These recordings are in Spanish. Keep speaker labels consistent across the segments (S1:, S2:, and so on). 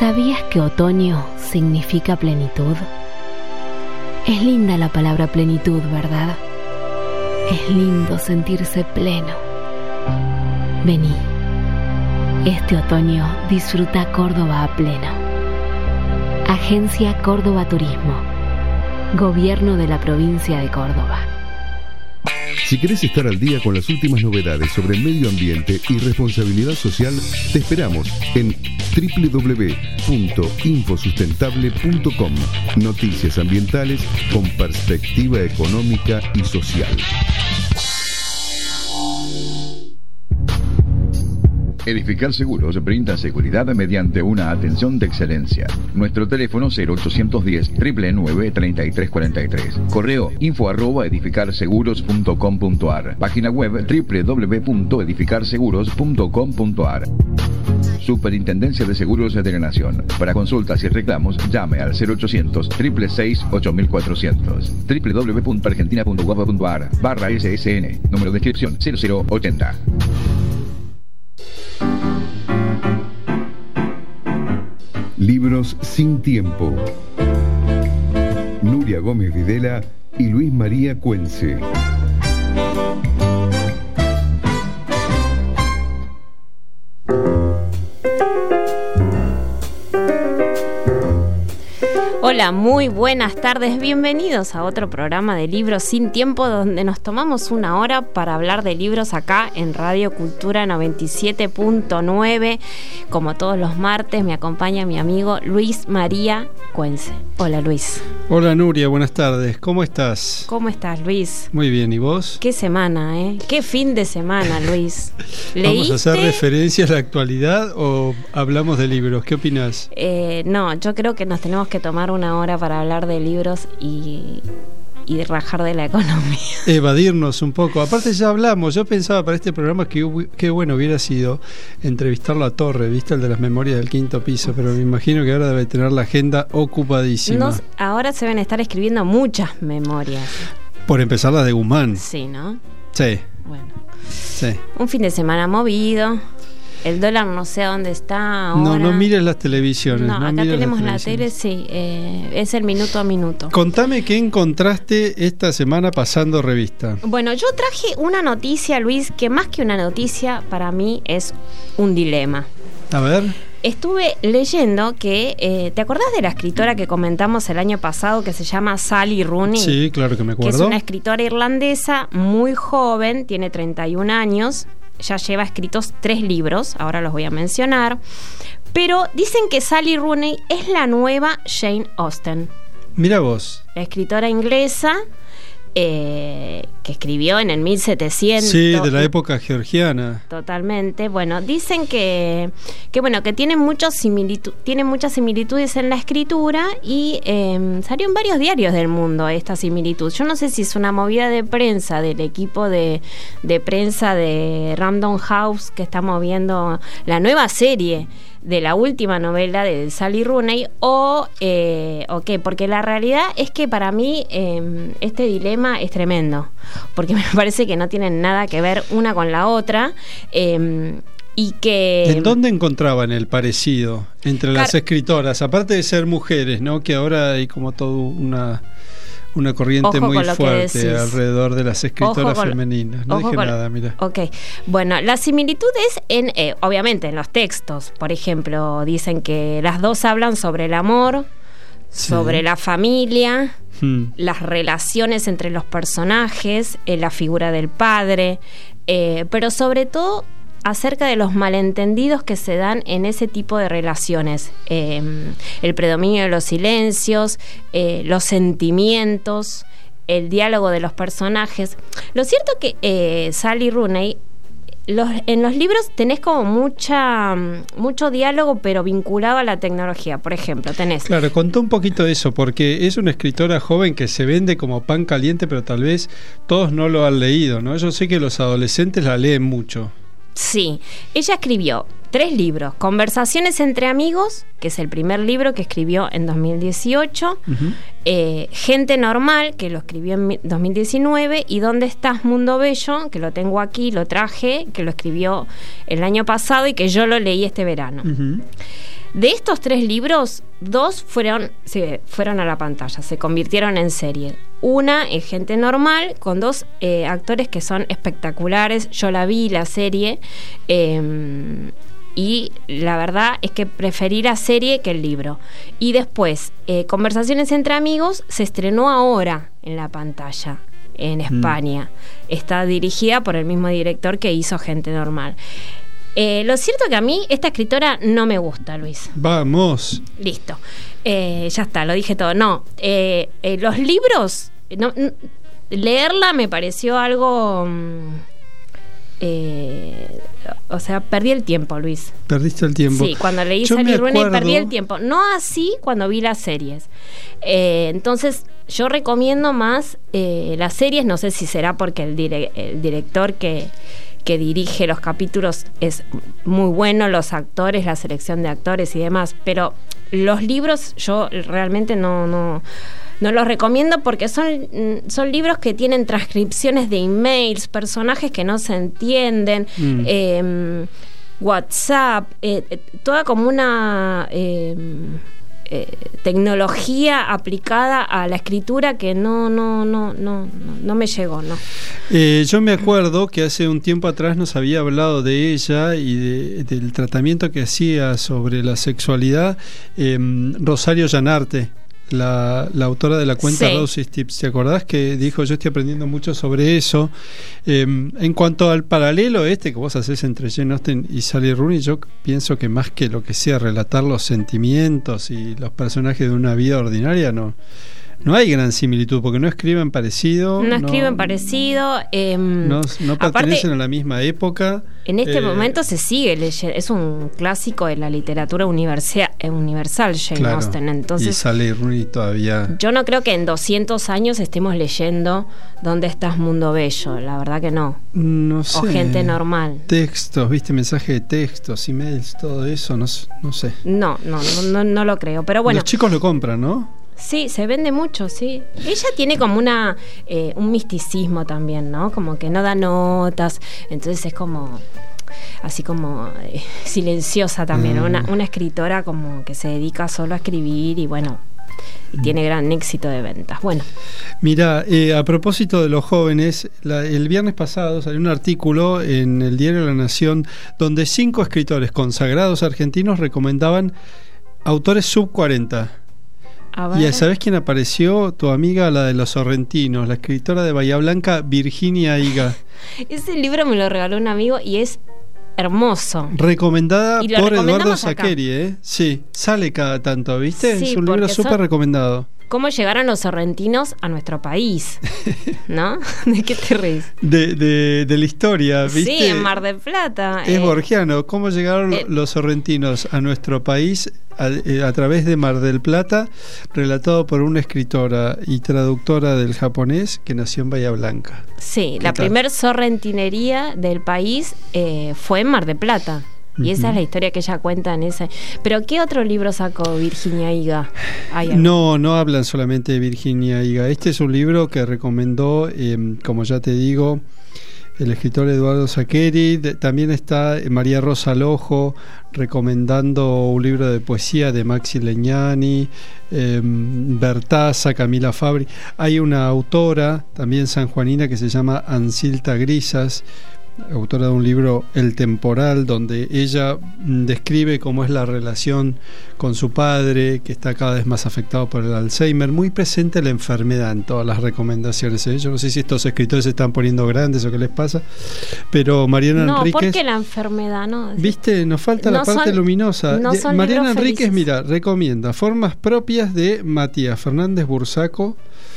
S1: ¿Sabías que otoño significa plenitud? Es linda la palabra plenitud, ¿verdad? Es lindo sentirse pleno. Vení. Este otoño disfruta Córdoba a pleno. Agencia Córdoba Turismo. Gobierno de la provincia de Córdoba.
S2: Si querés estar al día con las últimas novedades sobre medio ambiente y responsabilidad social, te esperamos en www.infosustentable.com. Noticias ambientales con perspectiva económica y social.
S3: Edificar Seguros brinda seguridad mediante una atención de excelencia. Nuestro teléfono 0810-999-3343. Correo info@edificarseguros.com.ar. Página web www.edificarseguros.com.ar. Superintendencia de Seguros de la Nación. Para consultas y reclamos, llame al 0800-666-8400. www.argentina.gov.ar/SSN. Número de inscripción 0080.
S2: Libros sin tiempo. Nuria Gómez Videla y Luis María Cuense.
S4: Hola, muy buenas tardes, bienvenidos a otro programa de Libros sin Tiempo, donde nos tomamos una hora para hablar de libros acá en Radio Cultura 97.9. Como todos los martes me acompaña mi amigo Luis María Cuense. Hola, Luis.
S5: Hola, Nuria, buenas tardes, ¿cómo estás?
S4: ¿Cómo estás, Luis?
S5: Muy bien, ¿y vos?
S4: Qué semana, qué fin de semana, Luis.
S5: ¿Vamos a hacer referencia a la actualidad o hablamos de libros? ¿Qué opinás?
S4: No, yo creo que nos tenemos que tomar una hora para hablar de libros y rajar de la economía.
S5: Evadirnos un poco. Aparte ya hablamos, yo pensaba para este programa que qué bueno hubiera sido entrevistarlo a Torre, ¿viste? El de las memorias del quinto piso, pero me imagino que ahora debe tener la agenda ocupadísima.
S4: Ahora se deben estar escribiendo muchas memorias.
S5: Por empezar las de Guzmán.
S4: Sí, ¿no?
S5: Sí.
S4: Bueno.
S5: Sí.
S4: Un fin de semana movido. El dólar no sé a dónde está ahora.
S5: No mires las televisiones.
S4: No, acá tenemos la tele, sí. Es el minuto a minuto.
S5: Contame qué encontraste esta semana pasando revista.
S4: Bueno, yo traje una noticia, Luis, que más que una noticia, para mí es un dilema.
S5: A ver.
S4: Estuve leyendo que, ¿te acordás de la escritora que comentamos el año pasado que se llama Sally Rooney?
S5: Sí, claro que me acuerdo.
S4: Que es una escritora irlandesa muy joven, tiene 31 años. Ya lleva escritos 3 libros, ahora los voy a mencionar, pero dicen que Sally Rooney es la nueva Jane Austen.
S5: Mira vos.
S4: La escritora inglesa que escribió en el 1700.
S5: Sí, de la época georgiana.
S4: Totalmente. Bueno, dicen que tiene muchas similitudes en la escritura y salió en varios diarios del mundo esta similitud. Yo no sé si es una movida de prensa del equipo de prensa de Random House que está moviendo la nueva serie de la última novela de Sally Rooney o qué, porque la realidad es que para mí este dilema es tremendo, porque me parece que no tienen nada que ver una con la otra y que...
S5: ¿En dónde encontraban el parecido entre las escritoras? Aparte de ser mujeres, ¿no? Que ahora hay como toda una corriente muy fuerte alrededor de las escritoras femeninas. No dije nada, mira.
S4: Ok. Bueno, la similitud es obviamente en los textos. Por ejemplo, dicen que las dos hablan sobre el amor, sobre la familia, las relaciones entre los personajes, la figura del padre, pero sobre todo acerca de los malentendidos que se dan en ese tipo de relaciones, el predominio de los silencios, los sentimientos, el diálogo de los personajes. Lo cierto que Sally Rooney, en los libros tenés como mucho diálogo, pero vinculado a la tecnología. Por ejemplo, tenés...
S5: Claro, contá un poquito de eso, porque es una escritora joven que se vende como pan caliente, pero tal vez todos no lo han leído, ¿no? Yo sé que los adolescentes la leen mucho.
S4: Sí, ella escribió 3 libros. Conversaciones entre amigos, que es el primer libro que escribió en 2018. Gente normal, que lo escribió en 2019. Y ¿Dónde estás, Mundo Bello?, que lo tengo aquí, lo traje, que lo escribió el año pasado y que yo lo leí este verano. De estos 3 libros, 2 fueron a la pantalla, se convirtieron en serie. Una es Gente Normal, con 2 actores que son espectaculares. Yo la vi, la serie, y la verdad es que preferí la serie que el libro. Y después, Conversaciones entre amigos se estrenó ahora en la pantalla en España. Está dirigida por el mismo director que hizo Gente Normal. Lo cierto que a mí esta escritora no me gusta, Luis.
S5: Vamos.
S4: Listo. Ya está, lo dije todo. No, los libros, leerla me pareció algo... o sea, perdí el tiempo, Luis.
S5: ¿Perdiste el tiempo?
S4: Sí, cuando leí Sally Rooney perdí el tiempo. No así cuando vi las series. Entonces, yo recomiendo más las series. No sé si será porque el director que dirige los capítulos es muy bueno, los actores, la selección de actores y demás, pero los libros yo realmente no los recomiendo porque son libros que tienen transcripciones de emails, personajes que no se entienden, WhatsApp, toda como una tecnología aplicada a la escritura que no me llegó, ¿no?
S5: Yo me acuerdo que hace un tiempo atrás nos había hablado de ella y del tratamiento que hacía sobre la sexualidad Rosario Llanarte, la autora de la cuenta Rosy Tips. ¿Te acordás que dijo: yo estoy aprendiendo mucho sobre eso? En cuanto al paralelo que vos hacés entre Jane Austen y Sally Rooney, yo pienso que más que lo que sea relatar los sentimientos y los personajes de una vida ordinaria, no hay gran similitud, porque no escriben parecido. No pertenecen
S4: aparte,
S5: a la misma época.
S4: En este momento se sigue leyendo, es un clásico de la literatura universal Jane Austen. Entonces,
S5: y Sally Rooney todavía...
S4: Yo no creo que en 200 años estemos leyendo ¿Dónde estás, mundo bello? La verdad que no.
S5: No sé.
S4: O Gente Normal.
S5: Textos, mensaje de textos, emails, todo eso, no sé.
S4: No lo creo, pero bueno.
S5: Los chicos lo compran, ¿no?
S4: Sí, se vende mucho, sí. Ella tiene como un misticismo también, ¿no? Como que no da notas, entonces es como así como silenciosa también, ¿no? Una escritora como que se dedica solo a escribir y bueno, y tiene gran éxito de ventas. Bueno.
S5: Mira, a propósito de los jóvenes, el viernes pasado salió un artículo en el diario La Nación donde 5 escritores consagrados argentinos recomendaban autores sub 40. ¿Y sabés quién apareció? Tu amiga, la de los sorrentinos, la escritora de Bahía Blanca, Virginia Higa.
S4: Ese libro me lo regaló un amigo y es hermoso.
S5: Recomendada por Eduardo Sacheri, Sí, sale cada tanto, ¿viste? Sí, es un libro súper recomendado.
S4: ¿Cómo llegaron los sorrentinos a nuestro país? ¿No? ¿De qué te reís?
S5: De la historia, ¿viste?
S4: Sí, en Mar del Plata.
S5: Es borgiano. ¿Cómo llegaron los sorrentinos a nuestro país a través de Mar del Plata? Relatado por una escritora y traductora del japonés que nació en Bahía Blanca.
S4: Sí, la primer sorrentinería del país fue en Mar del Plata. Y esa es la historia que ella cuenta en ese. Pero ¿qué otro libro sacó Virginia Higa?
S5: No hablan solamente de Virginia Higa. Este es un libro que recomendó, como ya te digo, el escritor Eduardo Sacheri. También está María Rosa Lojo recomendando un libro de poesía de Maxi Legnani, Bertaza, Camila Fabri. Hay una autora también sanjuanina que se llama Ancilta Grisas, autora de un libro El Temporal, donde ella describe cómo es la relación con su padre, que está cada vez más afectado por el Alzheimer. Muy presente la enfermedad en todas las recomendaciones, Yo no sé si estos escritores se están poniendo grandes o qué les pasa, pero Mariana Enríquez...
S4: No, ¿por qué la enfermedad? No,
S5: ¿viste? Nos falta la parte luminosa. Mariana Enríquez, mira, recomienda Formas propias de Matías Fernández Bursaco,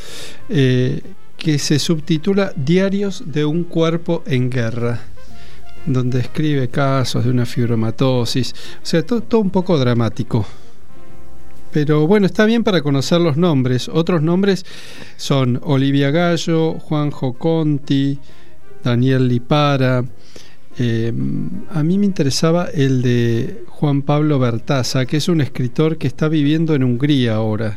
S5: que se subtitula Diarios de un cuerpo en guerra, donde escribe casos de una fibromatosis, o sea, todo un poco dramático. Pero bueno, está bien para conocer los nombres. Otros nombres son Olivia Gallo, Juanjo Conti, Daniel Lipara. A mí me interesaba el de Juan Pablo Bertaza, que es un escritor que está viviendo en Hungría ahora.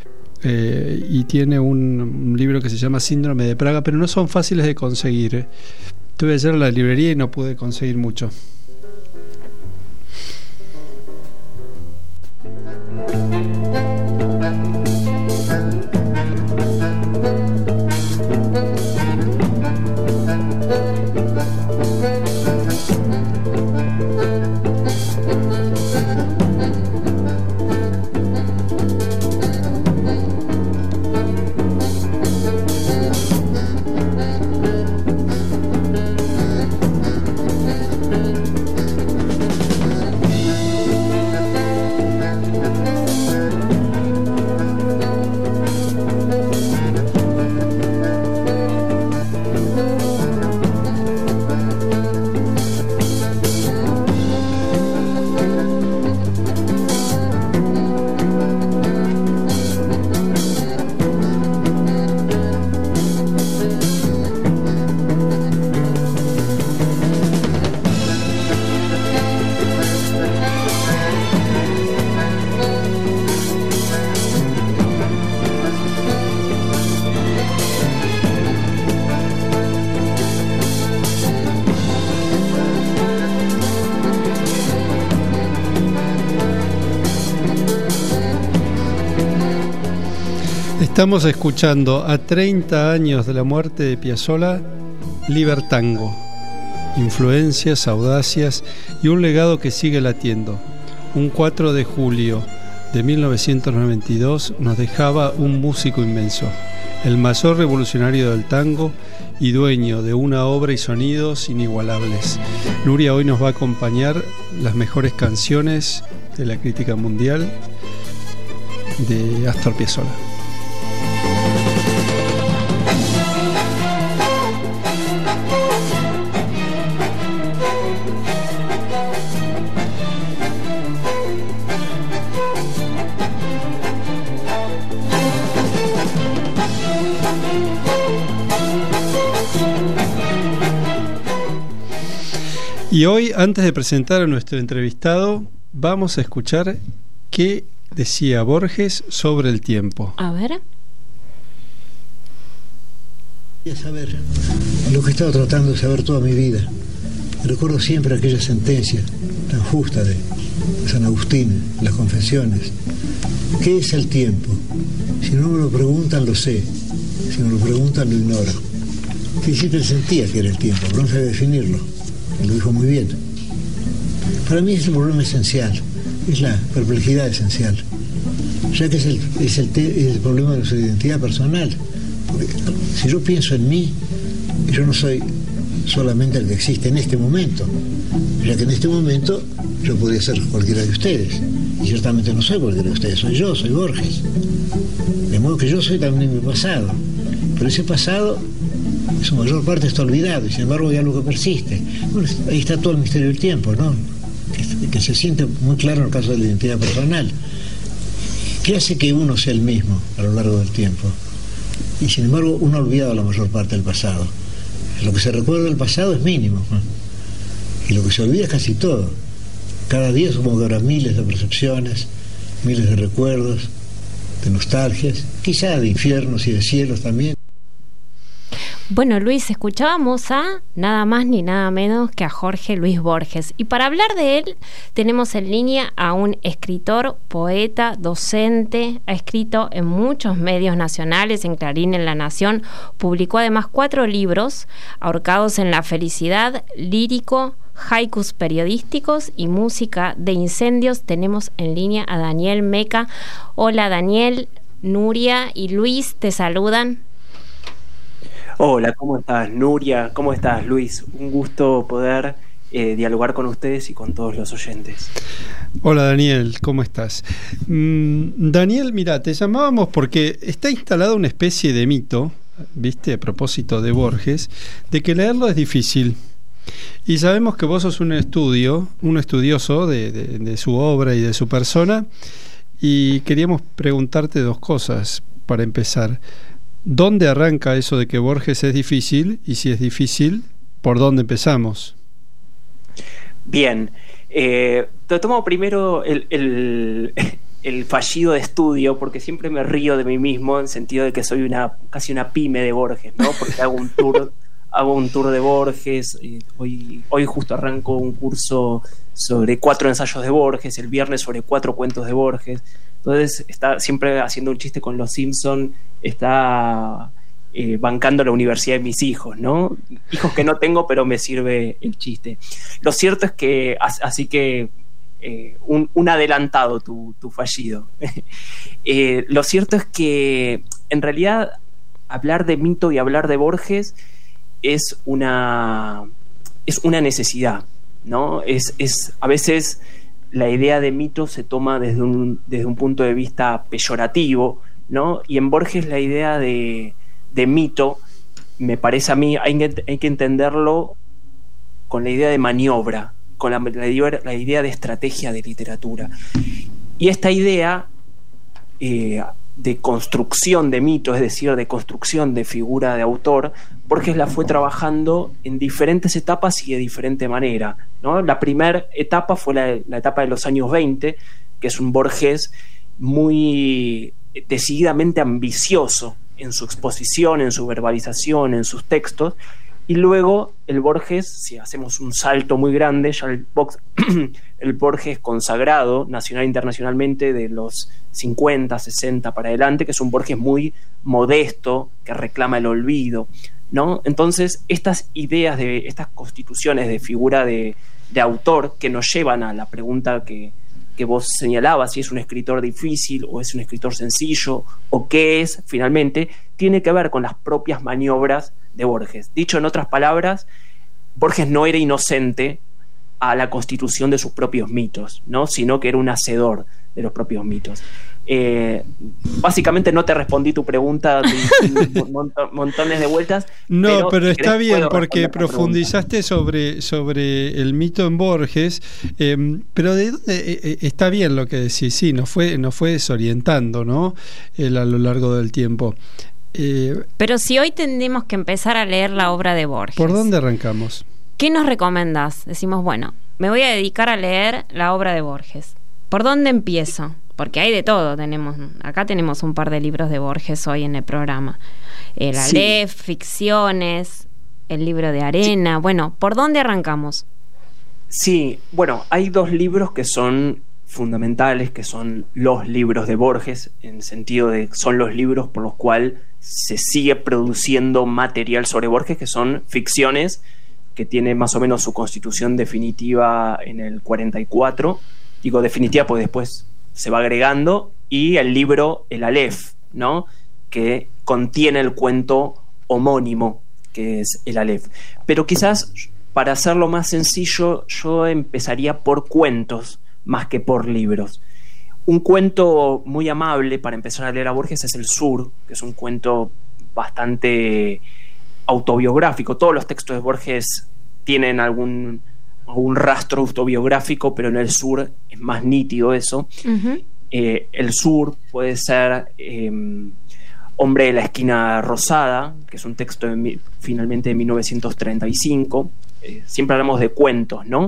S5: Y tiene un libro que se llama Síndrome de Praga, pero no son fáciles de conseguir. Estuve ayer en la librería y no pude conseguir mucho. Estamos escuchando a 30 años de la muerte de Piazzolla, Libertango, influencias, audacias y un legado que sigue latiendo. Un 4 de julio de 1992 nos dejaba un músico inmenso, el mayor revolucionario del tango y dueño de una obra y sonidos inigualables. Nuria hoy nos va a acompañar las mejores canciones de la crítica mundial de Astor Piazzolla. Y hoy, antes de presentar a nuestro entrevistado, vamos a escuchar qué decía Borges sobre el tiempo.
S4: A ver.
S6: Quería saber lo que he estado tratando de saber toda mi vida. Recuerdo siempre aquella sentencia tan justa de San Agustín, las Confesiones. ¿Qué es el tiempo? Si no me lo preguntan, lo sé. Si me lo preguntan, lo ignoro. Sí, siempre sentía que era el tiempo, pero no sabía definirlo. Lo dijo muy bien. Para mí es el problema esencial, es la perplejidad esencial, ya que es el problema de nuestra identidad personal. Porque si yo pienso en mí, yo no soy solamente el que existe en este momento, ya que en este momento yo podría ser cualquiera de ustedes, y ciertamente no soy cualquiera de ustedes, soy yo, soy Borges. De modo que yo soy también mi pasado, pero ese pasado, en su mayor parte, está olvidado, y sin embargo hay algo que persiste. Bueno, ahí está todo el misterio del tiempo, ¿no? Que se siente muy claro en el caso de la identidad personal. ¿Qué hace que uno sea el mismo a lo largo del tiempo? Y sin embargo uno ha olvidado la mayor parte del pasado. Lo que se recuerda del pasado es mínimo, ¿no? Y lo que se olvida es casi todo. Cada día supongo que habrá miles de percepciones, miles de recuerdos, de nostalgias, quizá de infiernos y de cielos también.
S4: Bueno, Luis, escuchábamos a nada más ni nada menos que a Jorge Luis Borges. Y para hablar de él, tenemos en línea a un escritor, poeta, docente, ha escrito en muchos medios nacionales, en Clarín, en La Nación, publicó además 4 libros, Ahorcados en la Felicidad, Lírico, Haikus periodísticos y Música de Incendios. Tenemos en línea a Daniel Meca. Hola Daniel, Nuria y Luis te saludan.
S7: Hola, ¿cómo estás, Nuria? ¿Cómo estás, Luis? Un gusto poder dialogar con ustedes y con todos los oyentes.
S5: Hola, Daniel, ¿cómo estás? Daniel, mira, te llamábamos porque está instalada una especie de mito, ¿viste? A propósito de Borges, de que leerlo es difícil. Y sabemos que vos sos un estudioso de su obra y de su persona, y queríamos preguntarte 2 cosas para empezar. ¿Dónde arranca eso de que Borges es difícil? Y si es difícil, ¿por dónde empezamos?
S7: Bien, te tomo primero el fallido de estudio, porque siempre me río de mí mismo, en el sentido de que soy casi una pyme de Borges, ¿no? Porque hago un tour de Borges. Hoy justo arranco un curso sobre 4 ensayos de Borges, el viernes sobre 4 cuentos de Borges. Entonces está siempre haciendo un chiste con los Simpson, está bancando la universidad de mis hijos, ¿no? Hijos que no tengo, pero me sirve el chiste. Lo cierto es que, así que un adelantado tu fallido. Lo cierto es que en realidad hablar de mito y hablar de Borges es una necesidad, ¿no? A veces la idea de mito se toma desde un punto de vista peyorativo, ¿no? Y en Borges la idea de mito, me parece a mí, hay que entenderlo con la idea de maniobra, con la idea de estrategia de literatura. Y esta idea de construcción de mito, es decir, de construcción de figura de autor, Borges la fue trabajando en diferentes etapas y de diferente manera, ¿no? La primera etapa fue la etapa de los años 20, que es un Borges muy decididamente ambicioso en su exposición, en su verbalización, en sus textos, Y luego el Borges, si hacemos un salto muy grande, ya el Borges consagrado nacional e internacionalmente de los 50, 60 para adelante, que es un Borges muy modesto, que reclama el olvido, ¿no? Entonces, estas ideas de estas constituciones de figura de autor que nos llevan a la pregunta que vos señalabas, si es un escritor difícil o es un escritor sencillo, o qué es finalmente, tiene que ver con las propias maniobras de Borges. Dicho en otras palabras, Borges no era inocente a la constitución de sus propios mitos, ¿no? Sino que era un hacedor de los propios mitos. Básicamente no te respondí tu pregunta de montones de vueltas.
S5: No, pero está bien porque profundizaste sobre el mito en Borges, pero ¿de dónde está bien lo que decís? Sí, nos fue desorientando, ¿no? A lo largo del tiempo.
S4: Pero si hoy tenemos que empezar a leer la obra de Borges,
S5: ¿por dónde arrancamos?
S4: ¿Qué nos recomendás? Decimos, bueno, me voy a dedicar a leer la obra de Borges. ¿Por dónde empiezo? Porque hay de todo. Acá tenemos un par de libros de Borges hoy en el programa. El Aleph, ficciones, el libro de Arena. Bueno, ¿por dónde arrancamos?
S7: Sí, bueno, hay dos libros que son fundamentales, que son los libros de Borges, en sentido de son los libros por los cuales se sigue produciendo material sobre Borges, que son ficciones, que tiene más o menos su constitución definitiva en el 44. Digo definitiva porque después se va agregando, y el libro El Aleph, ¿no? Que contiene el cuento homónimo, que es El Aleph. Pero quizás, para hacerlo más sencillo, yo empezaría por cuentos más que por libros. Un cuento muy amable para empezar a leer a Borges es El Sur, que es un cuento bastante autobiográfico. Todos los textos de Borges tienen algún rastro autobiográfico, pero en El Sur es más nítido eso. Uh-huh. El Sur puede ser Hombre de la Esquina Rosada, que es un texto finalmente de 1935. Siempre hablamos de cuentos, ¿no?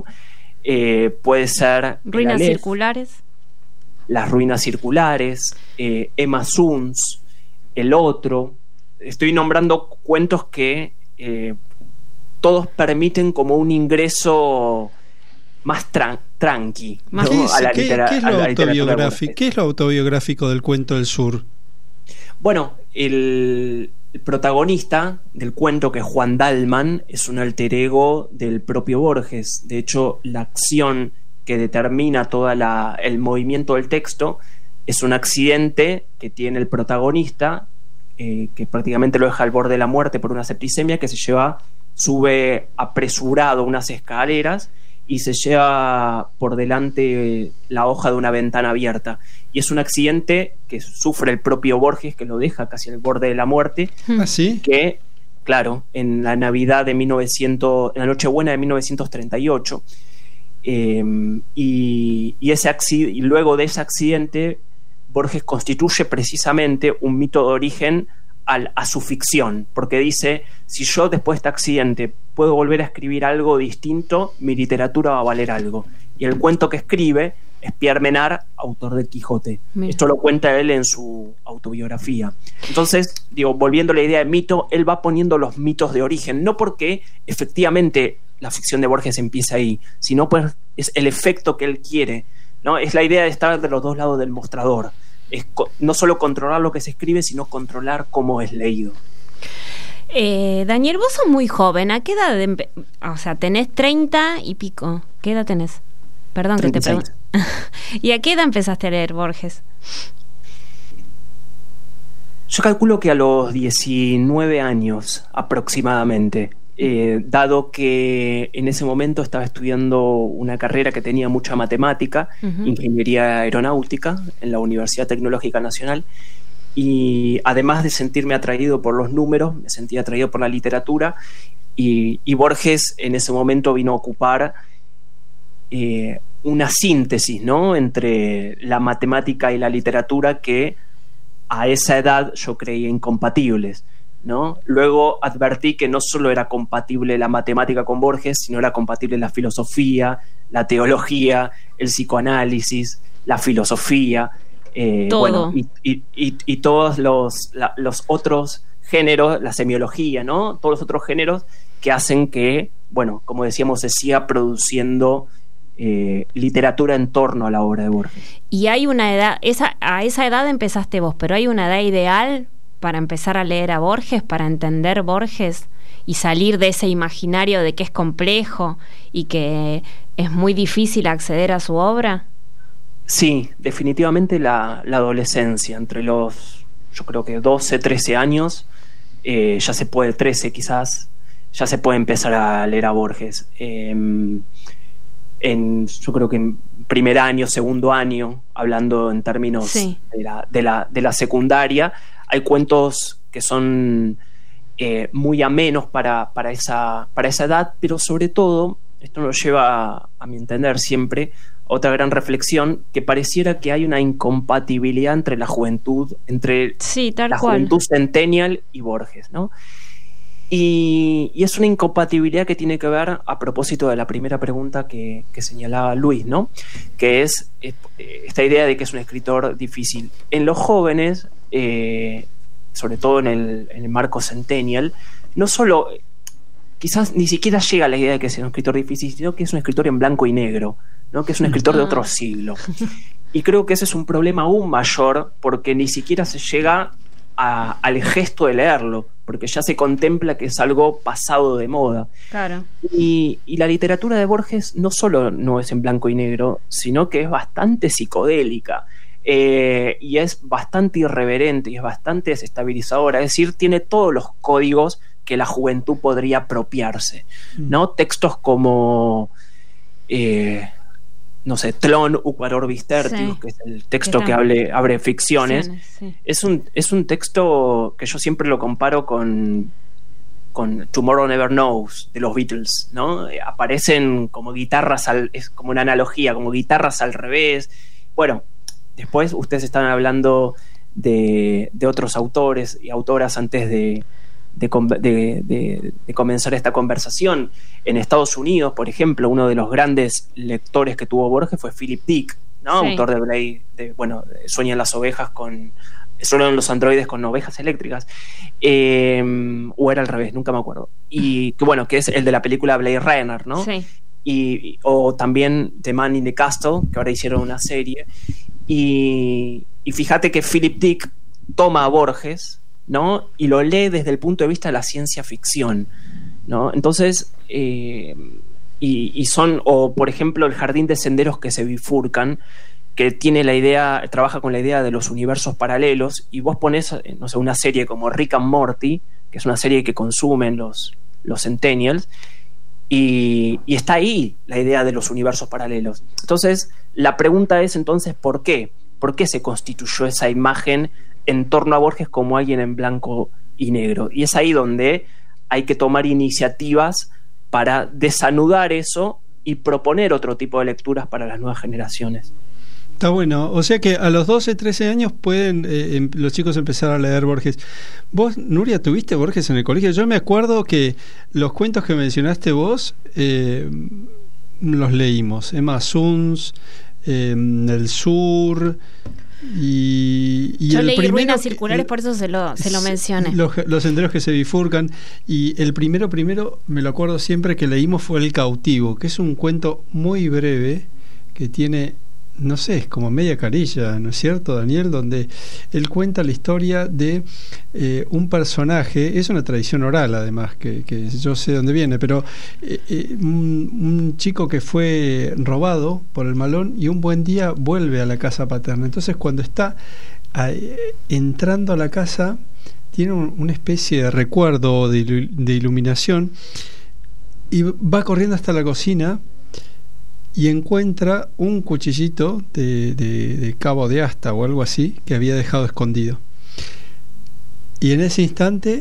S7: Puede ser
S4: Ruinas Circulares.
S7: Las Ruinas Circulares, Emma Suns, El Otro. Estoy nombrando cuentos que todos permiten como un ingreso más tranqui, ¿no?
S5: ¿Qué es lo autobiográfico del cuento del Sur?
S7: Bueno, el protagonista del cuento, que es Juan Dalman, es un alter ego del propio Borges. De hecho, la acción que determina todo el movimiento del texto es un accidente que tiene el protagonista, que prácticamente lo deja al borde de la muerte por una septicemia, que sube apresurado unas escaleras y se lleva por delante la hoja de una ventana abierta. Y es un accidente que sufre el propio Borges, que lo deja casi al borde de la muerte.
S5: ¿Ah, sí?
S7: Que, claro, en la Navidad de en la Nochebuena de 1938. Y luego de ese accidente, Borges constituye precisamente un mito de origen a su ficción, porque dice: si yo después de este accidente puedo volver a escribir algo distinto, mi literatura va a valer algo. Y el cuento que escribe es Pierre Menard, autor de Quijote. Mira. Esto lo cuenta él en su autobiografía. Entonces, volviendo a la idea de mito, él va poniendo los mitos de origen, no porque efectivamente la ficción de Borges empieza ahí, sino pues es el efecto que él quiere, ¿no? Es la idea de estar de los dos lados del mostrador. Es no solo controlar lo que se escribe, sino controlar cómo es leído.
S4: Daniel, vos sos muy joven. ¿A qué edad tenés 30 y pico? ¿Qué edad tenés? Perdón 36. Que te pregunto. ¿Y a qué edad empezaste a leer Borges?
S7: Yo calculo que a los 19 años aproximadamente, dado que en ese momento estaba estudiando una carrera que tenía mucha matemática, uh-huh. Ingeniería aeronáutica en la Universidad Tecnológica Nacional, y además de sentirme atraído por los números, me sentía atraído por la literatura, y Borges en ese momento vino a ocupar una síntesis, ¿no?, entre la matemática y la literatura que a esa edad yo creía incompatibles, ¿no? Luego advertí que no solo era compatible la matemática con Borges, sino era compatible la filosofía, la teología, el psicoanálisis, la filosofía,
S4: todo.
S7: Bueno, y todos los otros géneros, la semiología, ¿no? Todos los otros géneros que hacen que, bueno, como decíamos, se siga produciendo literatura en torno a la obra de Borges.
S4: Y hay una edad, a esa edad empezaste vos, pero hay una edad ideal para empezar a leer a Borges, para entender Borges y salir de ese imaginario de que es complejo y que es muy difícil acceder a su obra.
S7: Sí, definitivamente la adolescencia, entre los, yo creo que 12, 13 años, ya se puede, 13 quizás, ya se puede empezar a leer a Borges. Yo creo que en primer año, segundo año, hablando en términos de la secundaria, hay cuentos que son muy amenos para esa edad, pero sobre todo, esto nos lleva, a mi entender siempre, a otra gran reflexión, que pareciera que hay una incompatibilidad entre la juventud, juventud centennial y Borges, ¿no? Y es una incompatibilidad que tiene que ver, a propósito de la primera pregunta que señalaba Luis, ¿no? Que es esta idea de que es un escritor difícil. En los jóvenes, sobre todo en el marco centennial, no solo, quizás ni siquiera llega a la idea de que sea un escritor difícil, sino que es un escritor en blanco y negro, ¿no? Que es un escritor de otro siglo. Y creo que ese es un problema aún mayor, porque ni siquiera se llega al gesto de leerlo, porque ya se contempla que es algo pasado de moda.
S4: Claro.
S7: Y la literatura de Borges no solo no es en blanco y negro, sino que es bastante psicodélica, y es bastante irreverente y es bastante desestabilizadora. Es decir, tiene todos los códigos que la juventud podría apropiarse, ¿no? Textos como no sé, Tlön Uquaror Vistertius, que es el texto que abre ficciones. Es un texto que yo siempre lo comparo con Tomorrow Never Knows de los Beatles, ¿no? Aparecen como guitarras, es como una analogía, como guitarras al revés. Bueno, después ustedes estaban hablando de otros autores y autoras antes de comenzar esta conversación. En Estados Unidos, por ejemplo, uno de los grandes lectores que tuvo Borges fue Philip Dick, ¿no? Sí. Autor de Blade, Sueñan los androides con ovejas eléctricas, o era al revés, nunca me acuerdo. Y que bueno, que es el de la película Blade Runner, ¿no? Sí. O también The Man in the Castle, que ahora hicieron una serie. Y fíjate que Philip Dick toma a Borges, ¿no? Y lo lee desde el punto de vista de la ciencia ficción, ¿no? Entonces, y son, o por ejemplo, El jardín de senderos que se bifurcan, que tiene trabaja con la idea de los universos paralelos, y vos pones, no sé, una serie como Rick and Morty, que es una serie que consumen los centennials, y está ahí la idea de los universos paralelos. Entonces, la pregunta es entonces, ¿por qué? ¿Por qué se constituyó esa imagen en torno a Borges como alguien en blanco y negro? Y es ahí donde hay que tomar iniciativas para desanudar eso y proponer otro tipo de lecturas para las nuevas generaciones.
S5: Está bueno, o sea que a los 12, 13 años pueden los chicos empezar a leer Borges. ¿Vos, Nuria, tuviste Borges en el colegio? Yo me acuerdo que los cuentos que mencionaste vos los leímos. Emma Suns, El Sur... Y
S4: yo
S5: el
S4: leí Ruinas Circulares, por eso se lo mencioné.
S5: Los senderos que se bifurcan. Y el primero, me lo acuerdo siempre que leímos, fue El cautivo, que es un cuento muy breve que tiene, no sé, es como media carilla, ¿no es cierto, Daniel? Donde él cuenta la historia de un personaje, es una tradición oral además, que yo sé dónde viene, pero un chico que fue robado por el malón y un buen día vuelve a la casa paterna. Entonces, cuando está entrando a la casa, tiene una especie de recuerdo, de iluminación, y va corriendo hasta la cocina y encuentra un cuchillito de cabo de asta o algo así que había dejado escondido. Y en ese instante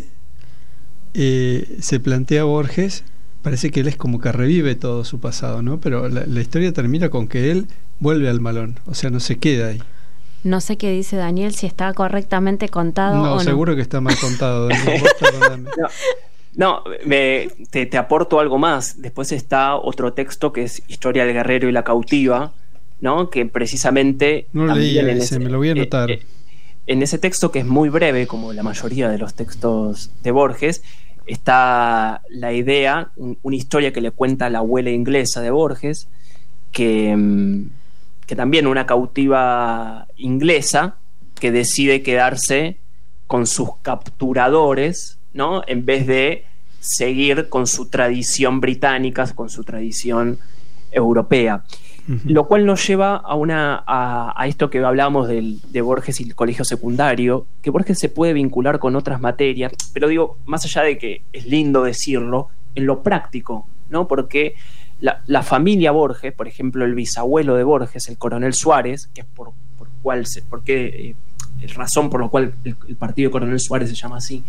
S5: se plantea Borges, parece que él es como que revive todo su pasado, ¿no? Pero la historia termina con que él vuelve al malón, o sea, no se queda ahí.
S4: No sé qué dice Daniel, si está correctamente contado o no.
S5: No, seguro que está mal contado, Daniel.
S7: No, te aporto algo más. Después está otro texto que es Historia del guerrero y la cautiva, ¿no? Que precisamente...
S5: No lo leí ese, me lo voy a anotar.
S7: En ese texto, que es muy breve, como la mayoría de los textos de Borges, está la idea, una historia que le cuenta la abuela inglesa de Borges, que también una cautiva inglesa que decide quedarse con sus capturadores, ¿no? En vez de seguir con su tradición británica, con su tradición europea. Lo cual nos lleva a esto que hablábamos de Borges y el colegio secundario, que Borges se puede vincular con otras materias, pero digo, más allá de que es lindo decirlo, en lo práctico, ¿no? Porque la familia Borges, por ejemplo, el bisabuelo de Borges, el coronel Suárez, que es el razón por la cual el partido de Coronel Suárez se llama así,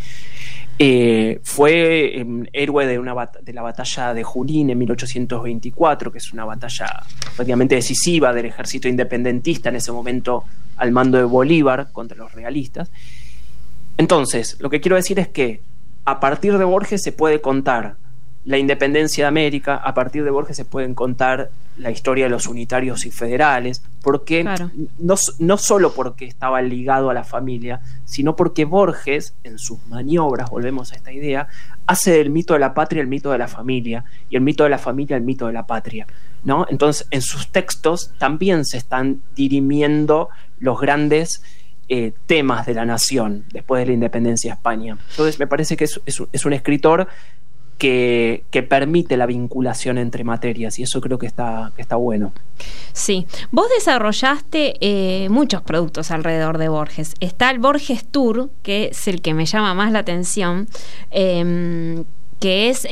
S7: fue héroe de la batalla de Junín en 1824, que es una batalla prácticamente decisiva del ejército independentista en ese momento al mando de Bolívar contra los realistas. Entonces, lo que quiero decir es que a partir de Borges se puede contar la independencia de América, a partir de Borges se pueden contar la historia de los unitarios y federales, porque claro, no solo porque estaba ligado a la familia, sino porque Borges, en sus maniobras, volvemos a esta idea, hace del mito de la patria el mito de la familia, y el mito de la familia el mito de la patria, ¿no? Entonces, en sus textos también se están dirimiendo los grandes temas de la nación después de la independencia de España. Entonces, me parece que es un escritor que permite la vinculación entre materias, y eso creo que está bueno.
S4: Sí, vos desarrollaste muchos productos alrededor de Borges. Está el Borges Tour, que es el que me llama más la atención, que es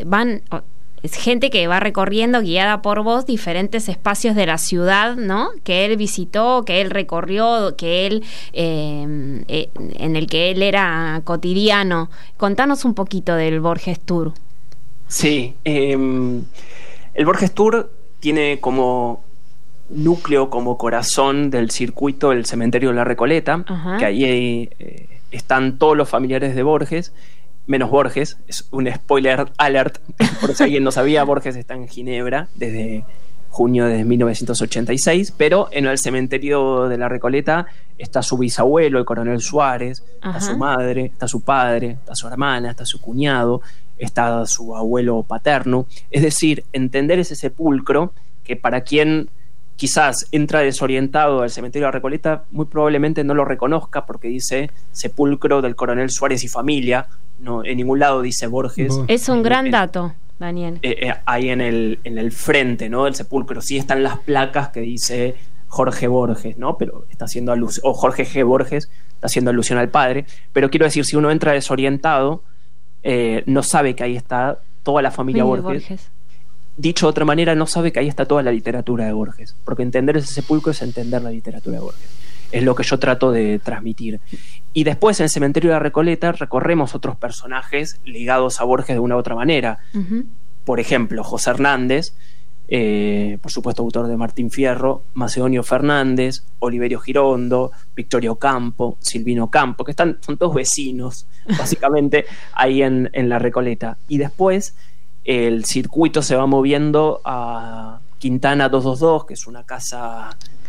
S4: gente que va recorriendo, guiada por vos, diferentes espacios de la ciudad, ¿no? Que él visitó, que él recorrió, que él en el que él era cotidiano. Contanos un poquito del Borges Tour.
S7: Sí, el Borges Tour tiene como núcleo, como corazón del circuito el cementerio de la Recoleta. Ajá. Que ahí están todos los familiares de Borges, menos Borges. Es un spoiler alert, por si alguien no sabía, Borges está en Ginebra desde junio de 1986, pero en el cementerio de la Recoleta está su bisabuelo, el coronel Suárez. Ajá. Está su madre, está su padre, está su hermana, está su cuñado, está su abuelo paterno. Es decir, entender ese sepulcro que para quien quizás entra desorientado al cementerio de la Recoleta, muy probablemente no lo reconozca porque dice sepulcro del coronel Suárez y familia. No, en ningún lado dice Borges.
S4: Es un gran dato, Daniel.
S7: Ahí en el frente, ¿no?, del sepulcro sí están las placas que dice Jorge Borges, ¿no? Pero está haciendo alusión, o Jorge G. Borges, está haciendo alusión al padre. Pero quiero decir, si uno entra desorientado, no sabe que ahí está toda la familia Borges. Dicho de otra manera, no sabe que ahí está toda la literatura de Borges, porque entender ese sepulcro es entender la literatura de Borges. Es lo que yo trato de transmitir. Y después en el cementerio de la Recoleta recorremos otros personajes ligados a Borges de una u otra manera. Uh-huh. Por ejemplo, José Hernández, por supuesto autor de Martín Fierro, Macedonio Fernández, Oliverio Girondo, Victorio Campo, Silvino Campo, que son todos vecinos, básicamente, ahí en la Recoleta. Y después el circuito se va moviendo a Quintana 222, que es una casa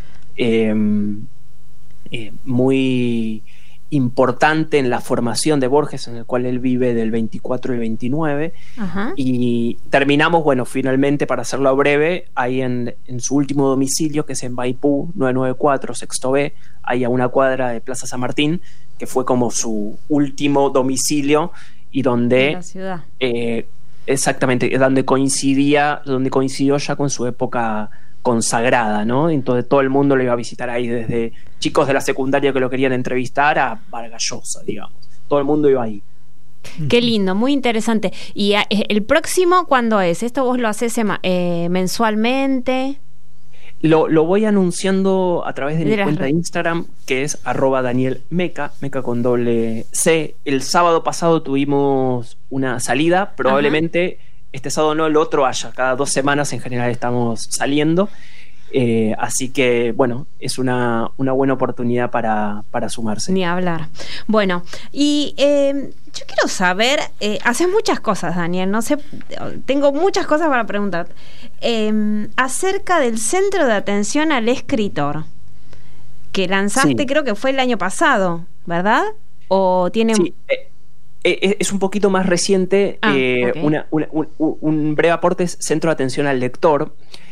S7: muy importante en la formación de Borges, en el cual él vive del 24 al 29. Ajá. Y terminamos, bueno, finalmente, para hacerlo breve, ahí en su último domicilio, que es en Maipú 994, sexto B, ahí a una cuadra de Plaza San Martín, que fue como su último domicilio y donde...
S4: En la ciudad.
S7: Exactamente, donde coincidió ya con su época consagrada, ¿no? Entonces todo el mundo lo iba a visitar ahí, desde chicos de la secundaria que lo querían entrevistar a Vargas Llosa, digamos. Todo el mundo iba ahí.
S4: Qué lindo, muy interesante. ¿Y el próximo cuándo es? ¿Esto vos lo haces mensualmente?
S7: Lo voy anunciando a través de mi cuenta de Instagram, que es @DanielMeca, Meca con doble C. El sábado pasado tuvimos una salida, probablemente... Ajá. Este sábado no, el otro haya. Cada 2 semanas en general estamos saliendo. Así que, bueno, es una buena oportunidad para sumarse.
S4: Ni hablar. Bueno, y yo quiero saber, haces muchas cosas, Daniel, no sé, tengo muchas cosas para preguntar. Acerca del Centro de Atención al Escritor, que lanzaste, sí. Creo que fue el año pasado, ¿verdad? ¿O tiene...?
S7: Sí, es un poquito más reciente. Okay. Un breve aporte es Centro de Atención al Lector.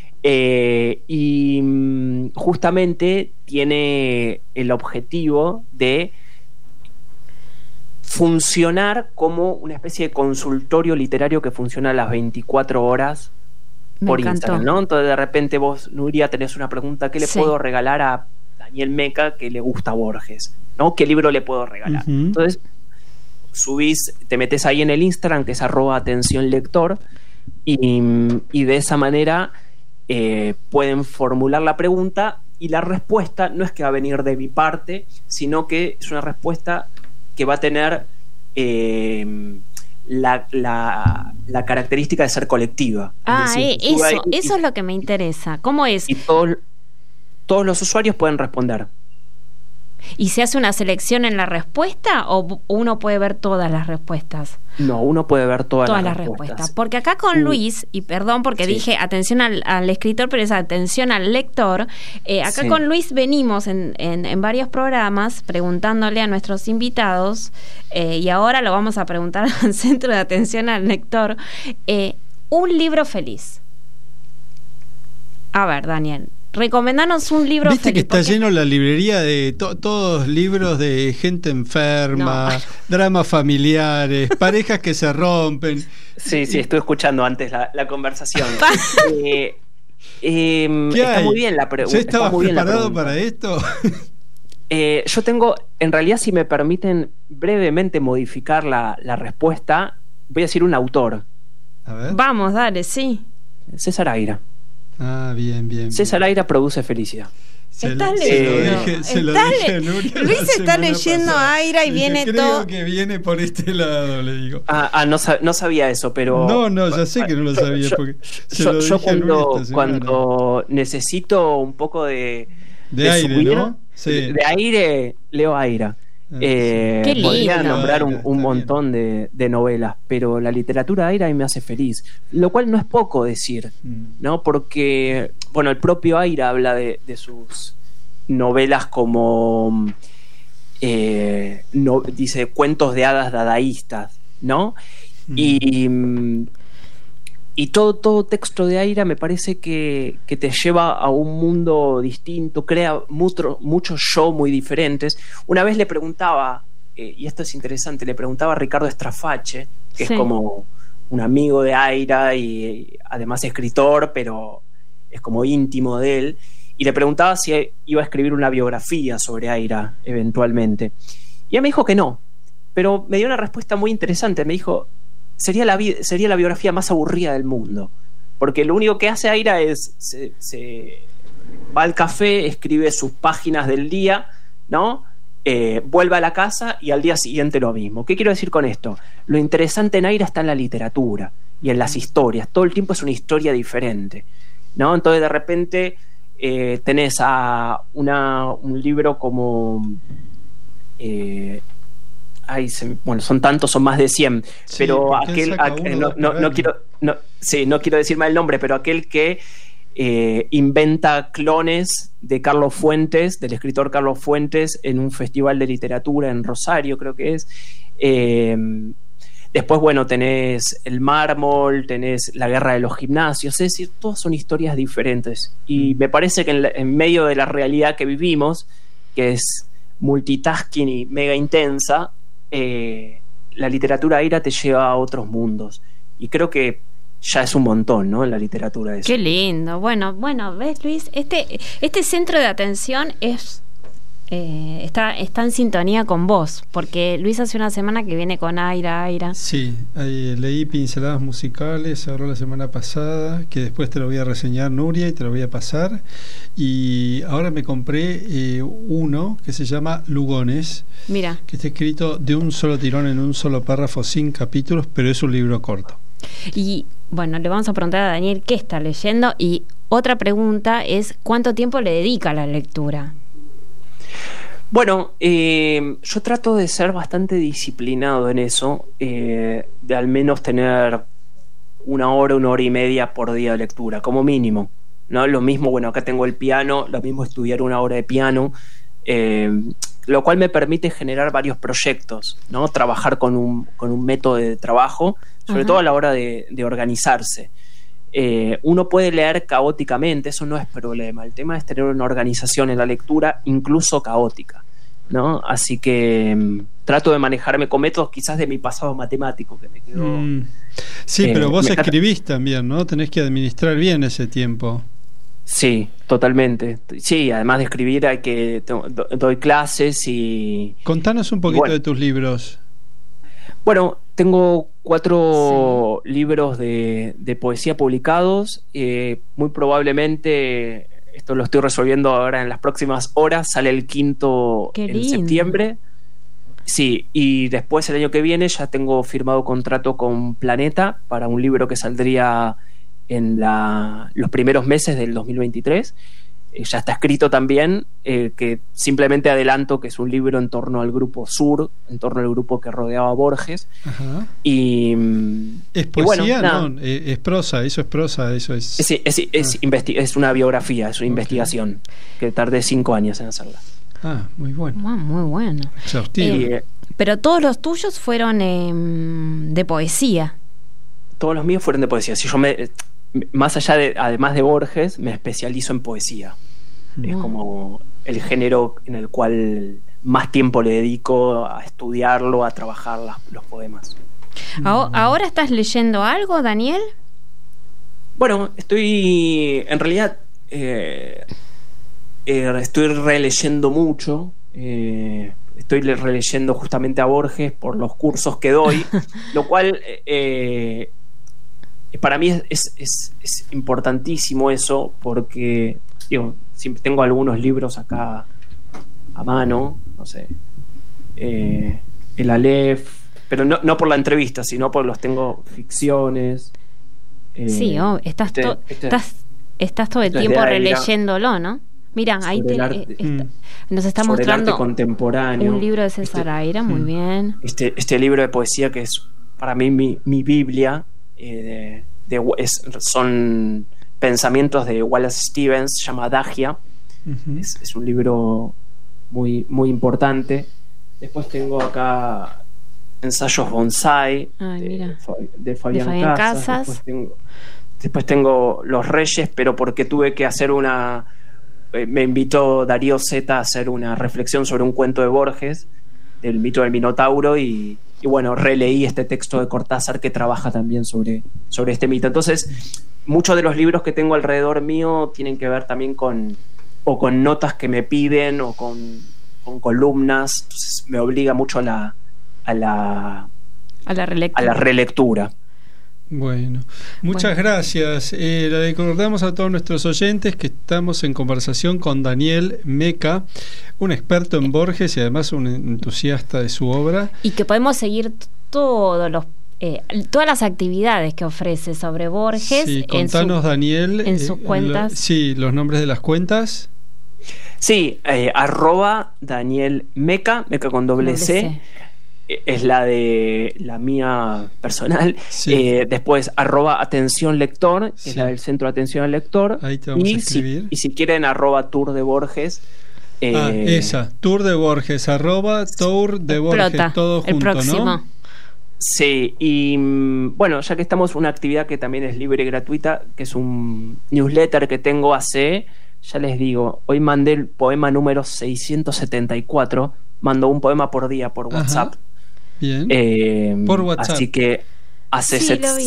S7: Y justamente tiene el objetivo de funcionar como una especie de consultorio literario que funciona a las 24 horas por Instagram, ¿no? Entonces de repente vos, Nuria, tenés una pregunta: ¿qué le puedo regalar a Daniel Meca que le gusta Borges? ¿No? ¿Qué libro le puedo regalar? Entonces subís, te metés ahí en el Instagram, que es @atencionlector, y de esa manera pueden formular la pregunta, y la respuesta no es que va a venir de mi parte, sino que es una respuesta que va a tener la característica de ser colectiva.
S4: Eso es lo que me interesa. ¿Cómo es?
S7: Y todos los usuarios pueden responder.
S4: ¿Y se hace una selección en la respuesta o uno puede ver todas las respuestas?
S7: No, uno puede ver todas las respuestas.
S4: Porque acá con Luis, y perdón porque dije atención al escritor, pero es atención al lector, acá con Luis venimos en varios programas preguntándole a nuestros invitados, y ahora lo vamos a preguntar al Centro de Atención al Lector, un libro feliz. A ver, Daniel, recomendanos un libro
S5: feliz. Viste que está lleno la librería de todos libros de gente enferma, dramas familiares, parejas que se rompen.
S7: Sí, estuve escuchando antes la conversación. Está muy bien la pregunta.
S5: ¿Usted estaba preparado para esto?
S7: Yo tengo, en realidad, si me permiten brevemente modificar la respuesta, voy a decir un autor.
S4: A ver. Vamos, dale, sí.
S7: César Aira.
S5: Bien.
S7: César Aira produce felicidad.
S4: ¿Estás leyendo? Luis está leyendo a Aira y viene todo.
S5: Creo que viene por este lado, le digo.
S7: No sabía eso, pero.
S5: No, ya sé que no lo sabía. Porque
S7: yo cuando necesito un poco de
S5: aire,
S7: subir,
S5: ¿no? Sí.
S7: De aire, leo Aira. Podría nombrar un montón de novelas, pero la literatura de Aira me hace feliz, lo cual no es poco decir, ¿no? Porque, bueno, el propio Aira habla de sus novelas como dice cuentos de hadas dadaístas, ¿no? Y todo texto de Aira me parece que te lleva a un mundo distinto, crea muchos yo muy diferentes. Una vez le preguntaba, y esto es interesante, le preguntaba a Ricardo Straface, que es como un amigo de Aira y además escritor, pero es como íntimo de él, y le preguntaba si iba a escribir una biografía sobre Aira eventualmente. Y él me dijo que no, pero me dio una respuesta muy interesante. Me dijo: sería la biografía más aburrida del mundo, porque lo único que hace Aira es se va al café, escribe sus páginas del día, ¿no? Vuelve a la casa y al día siguiente lo mismo. ¿Qué quiero decir con esto? Lo interesante en Aira está en la literatura y en las historias. Todo el tiempo es una historia diferente, ¿no? Entonces de repente tenés un libro como son tantos, son más de 100, pero no quiero decir mal el nombre, pero aquel que inventa clones de Carlos Fuentes, del escritor Carlos Fuentes, en un festival de literatura en Rosario, creo que es. Después, tenés El Mármol, tenés La Guerra de los Gimnasios, es decir, todas son historias diferentes, y me parece que en medio de la realidad que vivimos, que es multitasking y mega intensa, la literatura Aira te lleva a otros mundos, y creo que ya es un montón, ¿no? En la literatura eso.
S4: Qué lindo. Bueno, ves, Luis, este centro de atención está en sintonía con vos, porque Luis hace una semana que viene con Aira.
S5: Sí, ahí leí Pinceladas Musicales ahora la semana pasada, que después te lo voy a reseñar, Nuria, y te lo voy a pasar. Y ahora me compré uno que se llama Lugones.
S4: Mira,
S5: que está escrito de un solo tirón en un solo párrafo, sin capítulos, pero es un libro corto.
S4: Y bueno, le vamos a preguntar a Daniel qué está leyendo, y otra pregunta es ¿cuánto tiempo le dedica a la lectura?
S7: Bueno, yo trato de ser bastante disciplinado en eso, de al menos tener 1 hora, 1 hora y media por día de lectura, como mínimo, ¿no? Lo mismo, acá tengo el piano, lo mismo estudiar 1 hora de piano. lo cual me permite generar varios proyectos, ¿no? Trabajar con un método de trabajo, sobre todo a la hora de organizarse. Uno puede leer caóticamente, eso no es problema. El tema es tener una organización en la lectura, incluso caótica, ¿no? Así que trato de manejarme con métodos quizás de mi pasado matemático que me quedó.
S5: Sí, pero vos escribís también, ¿no? Tenés que administrar bien ese tiempo.
S7: Sí, totalmente. Sí, además de escribir doy clases y...
S5: Contanos un poquito de tus libros.
S7: Bueno, tengo 4 libros de poesía publicados. Muy probablemente, esto lo estoy resolviendo ahora en las próximas horas, sale el 5º en septiembre. Sí, y después el año que viene ya tengo firmado contrato con Planeta para un libro que saldría en los primeros meses del 2023. Ya está escrito también, que simplemente adelanto que es un libro en torno al grupo Sur, en torno al grupo que rodeaba a Borges.
S5: Ajá.
S7: ¿Es
S5: poesía? No, es prosa, eso es prosa, eso es...
S7: Es una biografía, es una investigación que tardé 5 años en hacerla.
S5: Muy bueno.
S4: Muy bueno.
S5: Exhaustivo.
S4: Pero todos los tuyos fueron de poesía.
S7: Todos los míos fueron de poesía. Si yo más allá además de Borges, me especializo en poesía. Es como el género en el cual más tiempo le dedico a estudiarlo, a trabajar los poemas.
S4: ¿Ahora estás leyendo algo, Daniel?
S7: Bueno, en realidad estoy releyendo mucho. Estoy releyendo justamente a Borges por los cursos que doy, lo cual para mí es importantísimo eso, porque siempre tengo algunos libros acá a mano, no sé, el Aleph, pero no por la entrevista, sino por los tengo ficciones.
S4: Sí, estás todo el tiempo releyéndolo, ¿no? Mira, ahí nos está mostrando
S7: arte contemporáneo.
S4: Un libro de César Aira, muy bien.
S7: Este libro de poesía que es para mí mi Biblia, son pensamientos de Wallace Stevens, se llama Adagia. Es un libro muy, muy importante. Después tengo acá Ensayos Bonsai de Fabián Casas. Después tengo Los Reyes, pero porque tuve que hacer me invitó Darío Zeta a hacer una reflexión sobre un cuento de Borges, del mito del Minotauro, y bueno, releí este texto de Cortázar que trabaja también sobre este mito. Entonces, muchos de los libros que tengo alrededor mío tienen que ver también con notas que me piden o con columnas. Entonces, me obliga mucho a la relectura.
S5: Bueno, muchas gracias. Le recordamos a todos nuestros oyentes que estamos en conversación con Daniel Meca, un experto en Borges y además un entusiasta de su obra.
S4: Y que podemos seguir todas las actividades que ofrece sobre Borges.
S5: Sí, contanos, Daniel,
S4: en sus cuentas.
S5: Los nombres de las cuentas.
S7: Sí, @Daniel Meca con doble C. Es la mía personal. Después @Atención Lector, que es la del Centro de Atención al Lector.
S5: Ahí te vamos a escribir.
S7: Y si quieren @Tour de Borges.
S5: Esa, Tour de Borges, @Tour de Borges, todo junto, ¿no?
S7: Sí, y bueno, ya que estamos, una actividad que también es libre y gratuita, que es un newsletter que tengo ya les digo, hoy mandé el poema número 674, mando un poema por día por WhatsApp.
S5: Ajá. Bien. Por WhatsApp.
S7: Así que hace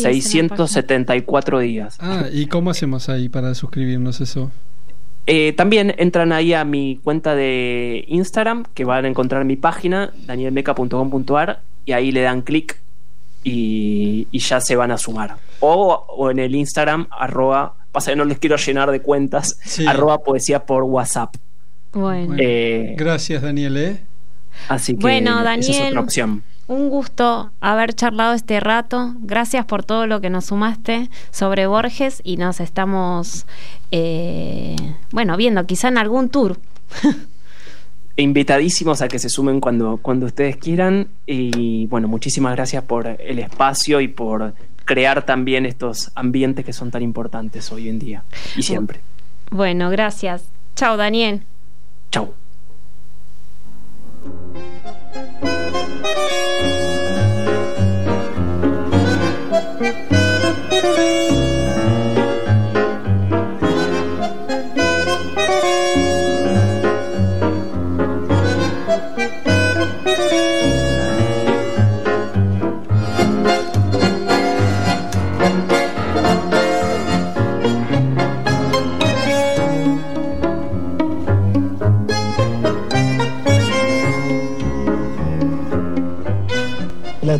S7: 674 días.
S5: ¿Y cómo hacemos ahí para suscribirnos eso?
S7: También entran ahí a mi cuenta de Instagram, que van a encontrar mi página, danielmeca.com.ar, y ahí le dan clic y ya se van a sumar. O en el Instagram, pasa que no les quiero llenar de cuentas, @poesía por WhatsApp.
S4: Bueno.
S5: Gracias, Daniel.
S7: Así que
S4: Daniel,
S7: esa es otra opción.
S4: Un gusto haber charlado este rato. Gracias por todo lo que nos sumaste sobre Borges, y nos estamos viendo quizá en algún tour.
S7: Invitadísimos a que se sumen cuando ustedes quieran, y bueno, muchísimas gracias por el espacio y por crear también estos ambientes que son tan importantes hoy en día y siempre.
S4: Bueno, gracias. Chao, Daniel.
S7: Chao.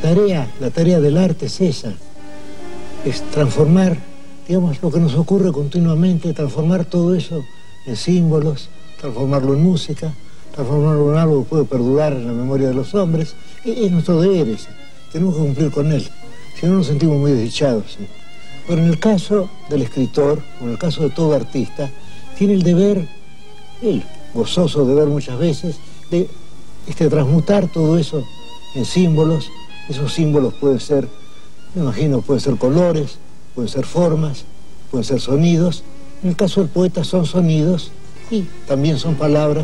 S6: tarea del arte es esa, es transformar, digamos, lo que nos ocurre continuamente, transformar todo eso en símbolos, transformarlo en música, transformarlo en algo que puede perdurar en la memoria de los hombres. Es nuestro deber ese, tenemos que cumplir con él, si no nos sentimos muy desdichados, ¿sí? Pero en el caso del escritor, o en el caso de todo artista, tiene el deber, el gozoso deber muchas veces, de transmutar todo eso en símbolos. Esos símbolos pueden ser, me imagino, pueden ser colores, pueden ser formas, pueden ser sonidos. En el caso del poeta son sonidos y también son palabras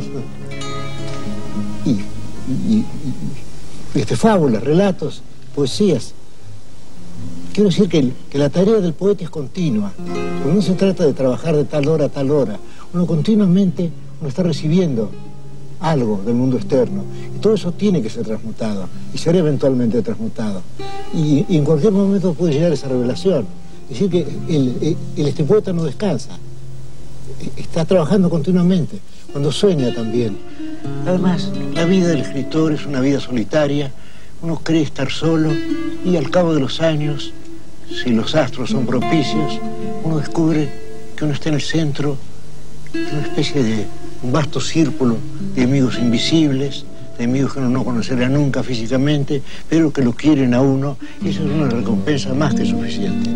S6: y fábulas, relatos, poesías. Quiero decir que la tarea del poeta es continua, porque no se trata de trabajar de tal hora a tal hora. Uno continuamente está recibiendo algo del mundo externo, y todo eso tiene que ser transmutado, y será eventualmente transmutado. Y en cualquier momento puede llegar esa revelación. Es decir, que el poeta no descansa, está trabajando continuamente, cuando sueña también. Además, la vida del escritor es una vida solitaria, uno cree estar solo, y al cabo de los años, si los astros son propicios, uno descubre que uno está en el centro de una especie de un vasto círculo de amigos invisibles, de amigos que uno no conocerá nunca físicamente, pero que lo quieren a uno, y eso es una recompensa más que suficiente.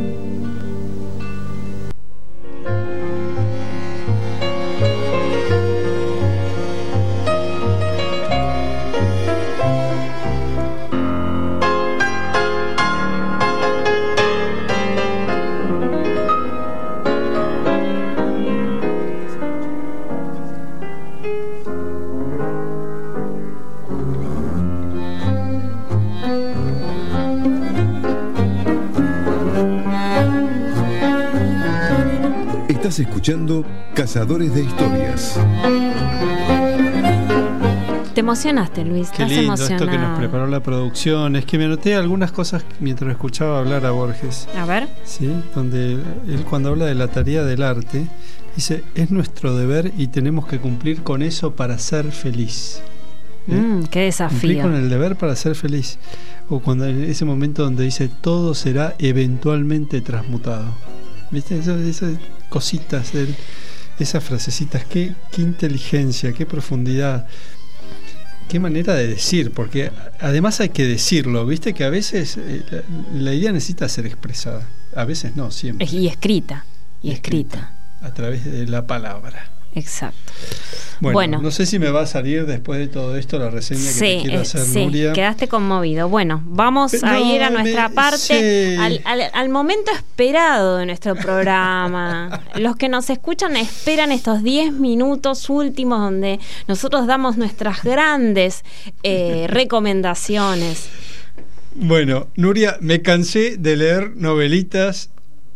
S2: Estás escuchando Cazadores de Historias.
S4: Te emocionaste, Luis.
S5: Qué lindo esto que nos preparó la producción. Es que me anoté algunas cosas mientras escuchaba hablar a Borges.
S4: A ver.
S5: Sí, donde él, cuando habla de la tarea del arte, dice: es nuestro deber y tenemos que cumplir con eso para ser feliz.
S4: Qué desafío.
S5: Cumplir con el deber para ser feliz. O cuando en ese momento donde dice: todo será eventualmente transmutado. ¿Viste? Esas cositas, esas frasecitas, qué inteligencia, qué profundidad, qué manera de decir, porque además hay que decirlo, ¿viste? Que a veces la idea necesita ser expresada, a veces no, siempre.
S4: Y escrita.
S5: A través de la palabra.
S4: Exacto.
S5: Bueno, no sé si me va a salir después de todo esto la reseña que te quiero hacer, Nuria.
S4: Quedaste conmovido. Bueno, vamos a ir a nuestra parte, al momento esperado de nuestro programa. Los que nos escuchan esperan estos 10 minutos últimos donde nosotros damos nuestras grandes recomendaciones.
S5: Bueno, Nuria, me cansé de leer novelitas,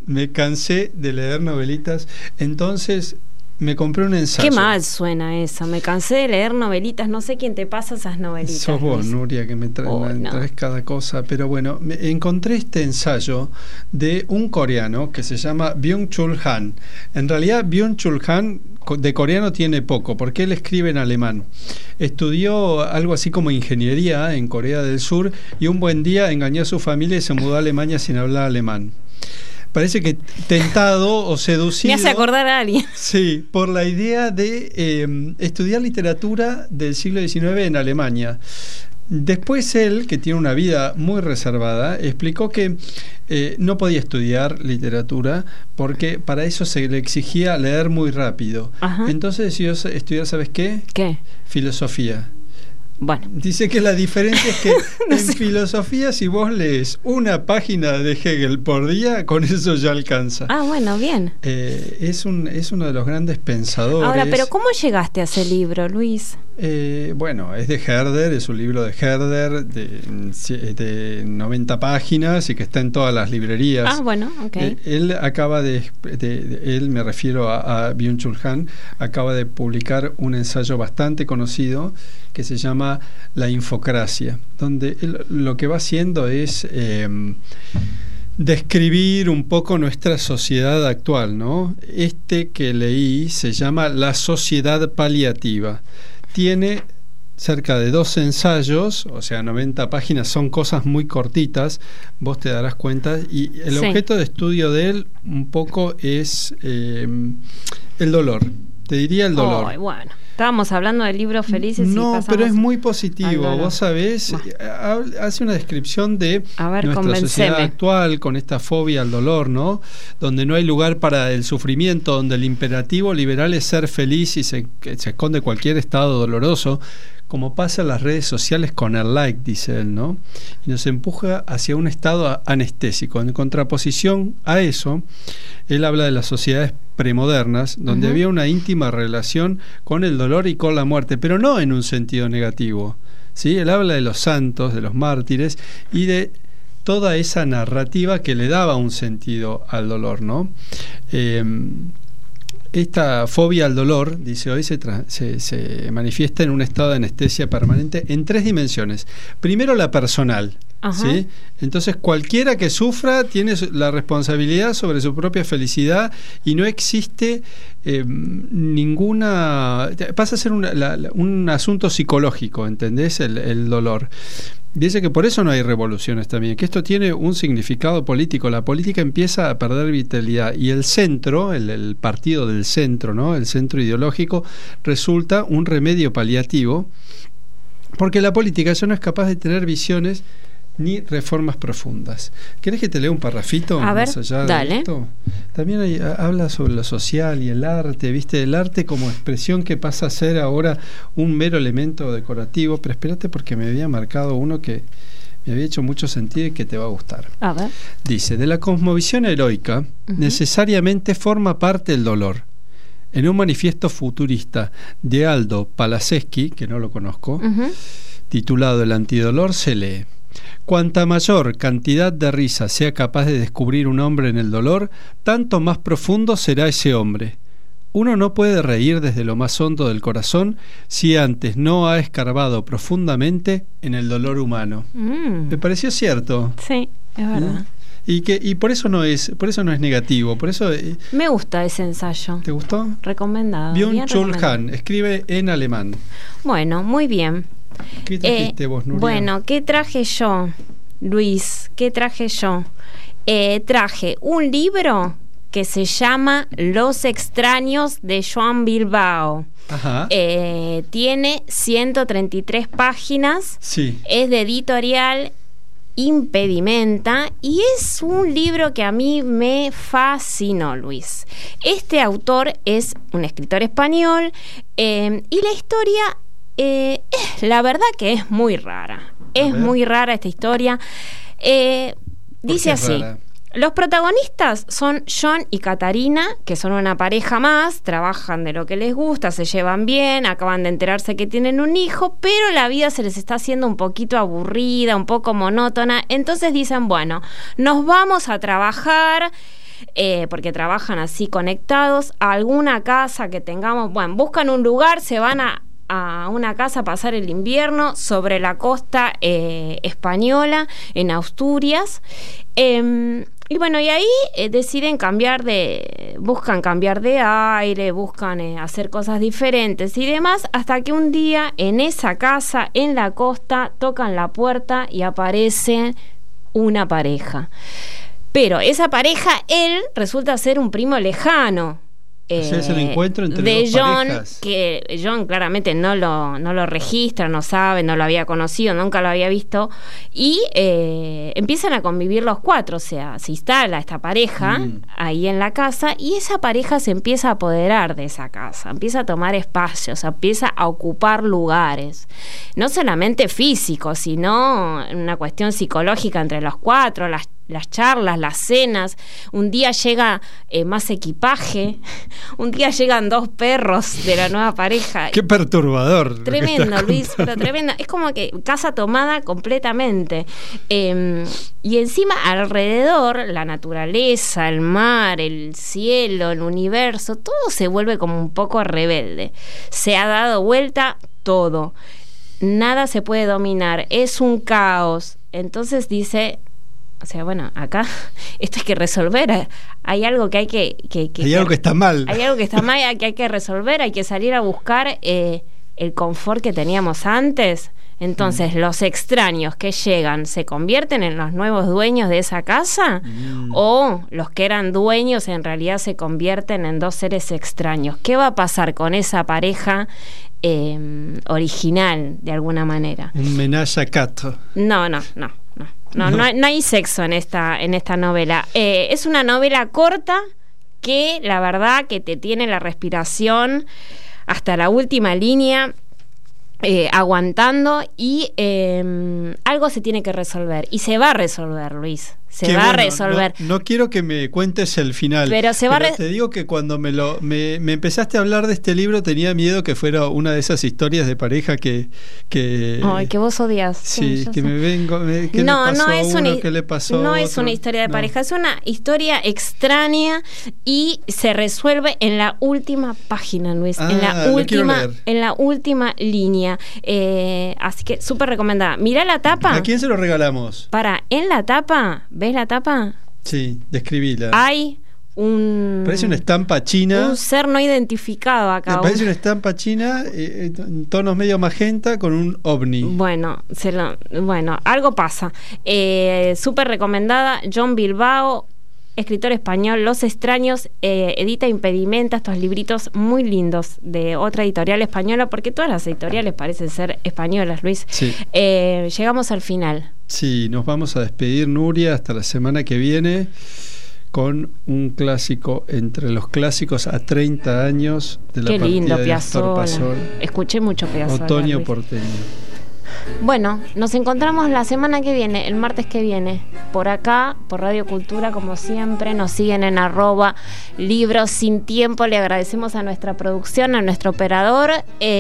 S5: entonces me compré un ensayo.
S4: Qué mal suena eso. Me cansé de leer novelitas. No sé quién te pasa esas novelitas.
S5: Sos vos, Nuria, que me traes cada cosa. Pero bueno, encontré este ensayo de un coreano que se llama Byung-Chul Han. En realidad, Byung-Chul Han de coreano tiene poco, porque él escribe en alemán. Estudió algo así como ingeniería en Corea del Sur y un buen día engañó a su familia y se mudó a Alemania sin hablar alemán. Parece que tentado o seducido.
S4: Me hace acordar a alguien.
S5: Sí, por la idea de estudiar literatura del siglo XIX en Alemania. Después él, que tiene una vida muy reservada, explicó que no podía estudiar literatura porque para eso se le exigía leer muy rápido. Ajá. Entonces decidió estudiar, ¿sabes qué?
S4: ¿Qué?
S5: Filosofía.
S4: Bueno.
S5: Dice que la diferencia es que no en filosofía, si vos lees una página de Hegel por día, con eso ya alcanza.
S4: Ah, bueno, bien.
S5: Es uno de los grandes pensadores.
S4: Ahora, pero ¿cómo llegaste a ese libro, Luis?
S5: Bueno, es de Herder, es un libro de Herder de 90 páginas y que está en todas las librerías.
S4: Ah, bueno, ok.
S5: Él acaba él, me refiero a Byung-Chul Han, acaba de publicar un ensayo bastante conocido que se llama La Infocracia, donde él lo que va haciendo es describir un poco nuestra sociedad actual, ¿no? Este que leí se llama La Sociedad Paliativa. Tiene cerca de 12 ensayos, o sea, 90 páginas, son cosas muy cortitas, vos te darás cuenta, y el objeto de estudio de él un poco es el dolor, te diría el dolor.
S4: Bueno, estábamos hablando de libros felices.
S5: No, pero es muy positivo, vos sabés, hace una descripción de nuestra sociedad actual con esta fobia al dolor, ¿no? Donde no hay lugar para el sufrimiento, donde el imperativo liberal es ser feliz y se esconde cualquier estado doloroso, como pasa en las redes sociales con el like, dice él, ¿no? Y nos empuja hacia un estado anestésico. En contraposición a eso, él habla de las sociedades premodernas, donde había una íntima relación con el dolor y con la muerte, pero no en un sentido negativo, ¿sí? Él habla de los santos, de los mártires y de toda esa narrativa que le daba un sentido al dolor, ¿no? Esta fobia al dolor, dice hoy, se manifiesta en un estado de anestesia permanente en 3 dimensiones. Primero, la personal, ¿sí? Entonces, cualquiera que sufra tiene la responsabilidad sobre su propia felicidad y no existe ninguna... Pasa a ser un asunto psicológico, ¿entendés? El dolor. Dice que por eso no hay revoluciones también, que esto tiene un significado político. La política empieza a perder vitalidad y el centro, el partido del centro, ¿no? El centro ideológico, resulta un remedio paliativo, porque la política ya no es capaz de tener visiones ni reformas profundas. ¿Querés que te lea un parrafito?
S4: A ver,
S5: más allá
S4: dale.
S5: De esto? También habla sobre lo social y el arte, ¿viste? El arte como expresión que pasa a ser ahora un mero elemento decorativo. Pero espérate, porque me había marcado uno que me había hecho mucho sentido y que te va a gustar.
S4: A ver.
S5: Dice, de la cosmovisión heroica necesariamente forma parte el dolor. En un manifiesto futurista de Aldo Palaseschi, que no lo conozco, titulado El antidolor, se lee: cuanta mayor cantidad de risa sea capaz de descubrir un hombre en el dolor, tanto más profundo será ese hombre. Uno no puede reír desde lo más hondo del corazón si antes no ha escarbado profundamente en el dolor humano. ¿Me pareció cierto?
S4: Sí, es verdad.
S5: Y por eso no es negativo, por eso
S4: me gusta ese ensayo.
S5: ¿Te gustó?
S4: Recomendado.
S5: Byung-Chul Han, escribe en alemán.
S4: Bueno, muy bien.
S5: ¿Qué trajiste vos, Nuria?
S4: Bueno, ¿qué traje yo, Luis? ¿Qué traje yo? Traje un libro que se llama Los extraños de Joan Bilbao. Tiene 133 páginas.
S5: Sí.
S4: Es de editorial Impedimenta y es un libro que a mí me fascinó, Luis. Este autor es un escritor español y la historia... la verdad que es muy rara. Es muy rara esta historia. Dice así: rara? Los protagonistas son John y Catarina, que son una pareja más, trabajan de lo que les gusta, se llevan bien, acaban de enterarse que tienen un hijo, pero la vida se les está haciendo un poquito aburrida, un poco monótona. Entonces dicen, bueno, nos vamos a trabajar, porque trabajan así conectados, a alguna casa que tengamos. Bueno, buscan un lugar, se van a una casa a pasar el invierno sobre la costa española, en Asturias. Y bueno, y ahí deciden buscan cambiar de aire, buscan hacer cosas diferentes y demás, hasta que un día en esa casa, en la costa, tocan la puerta y aparece una pareja. Pero esa pareja, él resulta ser un primo lejano.
S5: Es el encuentro entre
S4: de
S5: dos
S4: John,
S5: parejas.
S4: que John claramente no lo registra, no sabe, no lo había conocido, nunca lo había visto, y empiezan a convivir los cuatro, o sea, se instala esta pareja ahí en la casa, y esa pareja se empieza a apoderar de esa casa, empieza a tomar espacios, empieza a ocupar lugares, no solamente físicos, sino una cuestión psicológica entre los cuatro, las charlas, las cenas. Un día llega más equipaje, un día llegan 2 perros de la nueva pareja.
S5: Qué perturbador.
S4: Tremendo, Luis, pero tremendo. Es como que casa tomada completamente. Y encima alrededor, la naturaleza, el mar, el cielo, el universo, todo se vuelve como un poco rebelde. Se ha dado vuelta todo. Nada se puede dominar, es un caos. Entonces dice... O sea, bueno, acá esto hay que resolver. Hay algo que hay que
S5: hay algo que está mal.
S4: Hay algo que está mal, que hay que resolver. Hay que salir a buscar el confort que teníamos antes. Entonces, los extraños que llegan, ¿se convierten en los nuevos dueños de esa casa? ¿O los que eran dueños en realidad se convierten en dos seres extraños? ¿Qué va a pasar con esa pareja original, de alguna manera?
S5: Un menage à quatre.
S4: No hay sexo en esta novela. Es una novela corta que la verdad que te tiene la respiración hasta la última línea, aguantando, y algo se tiene que resolver y se va a resolver, Luis. Se va a resolver.
S5: No quiero que me cuentes el final, pero te digo que cuando me empezaste a hablar de este libro tenía miedo que fuera una de esas historias de pareja que
S4: ay, que vos odias.
S5: Sí, que me vengo. ¿Qué
S4: no,
S5: le pasó
S4: no es
S5: a uno? ¿Qué le pasó a otro?
S4: Es una historia de pareja, es una historia extraña y se resuelve en la última página, Luis, en la última línea. Así que súper recomendada. Mirá la tapa.
S5: ¿A quién se lo regalamos?
S4: En la tapa, ¿ves la tapa?
S5: Sí, describila.
S4: Hay
S5: parece una estampa china.
S4: Un ser no identificado acá.
S5: Parece una estampa china en tonos medio magenta con un ovni.
S4: Bueno, algo pasa. Súper recomendada. John Bilbao, escritor español, Los Extraños, edita Impedimenta, estos libritos muy lindos de otra editorial española, porque todas las editoriales parecen ser españolas, Luis.
S5: Sí.
S4: Llegamos al final.
S5: Sí, nos vamos a despedir, Nuria, hasta la semana que viene con un clásico entre los clásicos a 30 años de la
S4: Qué
S5: partida
S4: lindo,
S5: de Astor
S4: Piazzolla. Escuché mucho Piazzolla.
S5: Otoño
S4: Luis.
S5: porteño.
S4: Bueno, nos encontramos la semana que viene, el martes que viene, por acá, por Radio Cultura, como siempre. Nos siguen en @Libros Sin Tiempo. Le agradecemos a nuestra producción, a nuestro operador,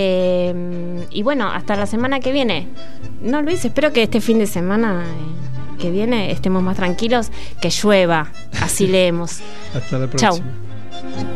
S4: y bueno, hasta la semana que viene. No, Luis, espero que este fin de semana que viene estemos más tranquilos, que llueva, así leemos.
S5: Hasta la próxima.
S4: Chau.